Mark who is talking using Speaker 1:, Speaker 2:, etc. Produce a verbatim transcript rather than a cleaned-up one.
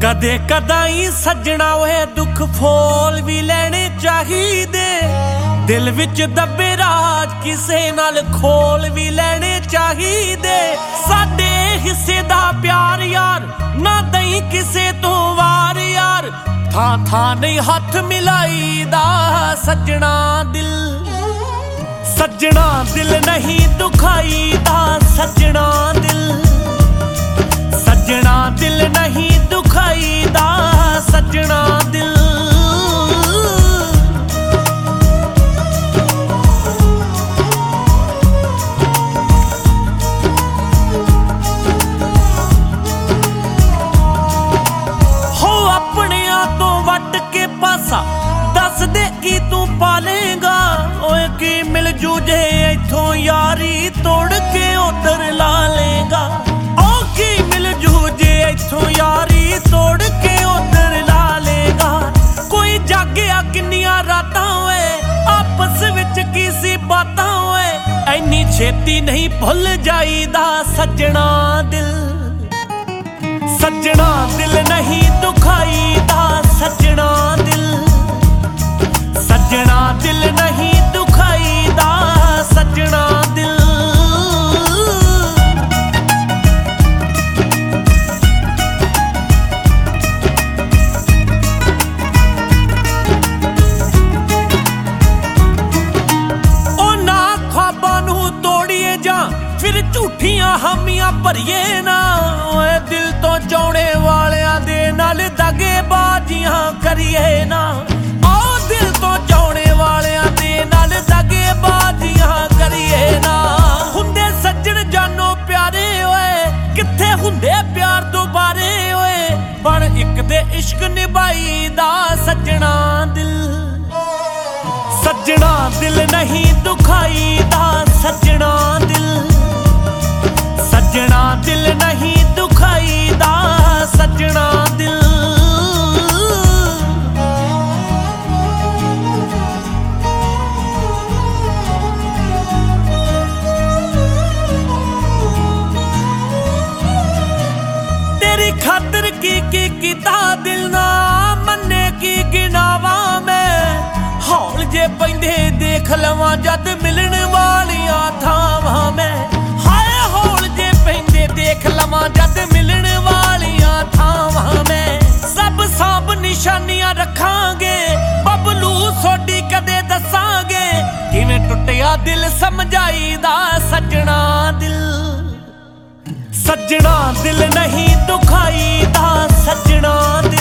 Speaker 1: कदे कदाई सजना ओए दुख फोल भी लेने चाहिए। दिल विच दबे राज किसे नाल खोल भी लेने चाहिए। साडे हिस्से दा प्यार यार ना दई किसे तो वार यार। थां थां नहीं हथ मिलाई दा सजना दिल सजना दिल नहीं दुखाई दा सजना दिल सजना दिल नहीं दुखाई दा सजना दिल। हो अपनिया तो वट के पासा दस दे की तू पालेगा। ओए की मिल जूझे इथों यारी तोड़ के उधर ला लेगा। इथों यारी तोड़ के उधर ला लेगा। कोई जागया किन्नियां रातां होए आपस विच की सी बातां होए। ऐनी छेती नहीं भुल जाईदा सजना दिल सजना दिल नहीं दुखाईदा सजना दिल सजना दिल नहीं दुखाईदा सजना दिल। फिर झूठियां हामियां भरिए ना। ओए दिल तो चाहने वालियां दे नाल दगेबाजियां करिए ना। आओ दिल तो चाहने वालियां दे नाल दगेबाजियां करिए ना। हुंदे सज्जन जानो प्यारे ओए किथे हुंदे प्यार दोबारे ओए। बन इक दे इश्क निभाई दा सजना दिल सजना दिल नहीं दुखाई दा सजना दिल सजना दिल नहीं दुखाई दा सजना दिल। तेरी खातिर की की कीता दिल ना मन्ने की गिनावा मैं। हौल जे पैंदे देख लवां जद मिलन वालियां थावां मैं। देख लवां जद मिलन वालियां थावां मैं। सब सांभ निशानियां रखांगे बबलू सोडी कदे दसांगे। किवें टुटिया दिल समझाईदा सजना दिल सजना दिल नहीं दुखाईदा सजना दिल।